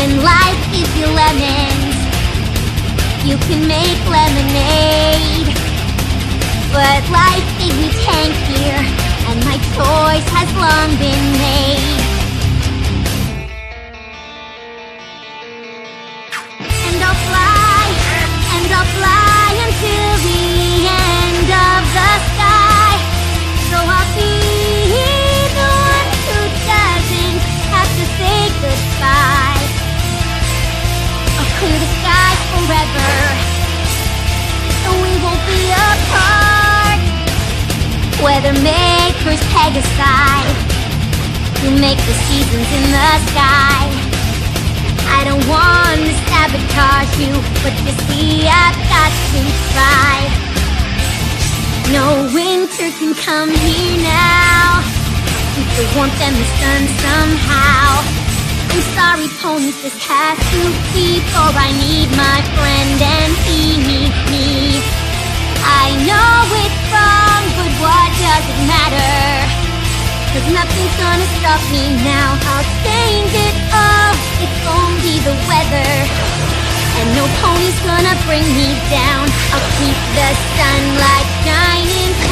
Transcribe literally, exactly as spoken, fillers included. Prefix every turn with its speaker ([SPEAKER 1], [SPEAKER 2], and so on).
[SPEAKER 1] When life gives you lemons, you can make lemonade. But life gave me Tank here, and my choice has long been made. And I'll fly, and I'll fly until the end of the sky. So I'll be the one who doesn't have to say goodbye. I'll clear the sky forever, so we won't be apart. Weather makers peg aside, who make the seasons in the sky. I don't want to sabotage you, but you see I've got to try. No winter can come here now, keep the warmth and the sun somehow. I'm sorry, ponies, this has to be, for I need my friend and he needs me. I know it's wrong, but what does it matter? 'Cause nothing's gonna stop me now. I'll change it all, it's only the weather, and no pony's gonna bring me down. I'll keep the sunlight shining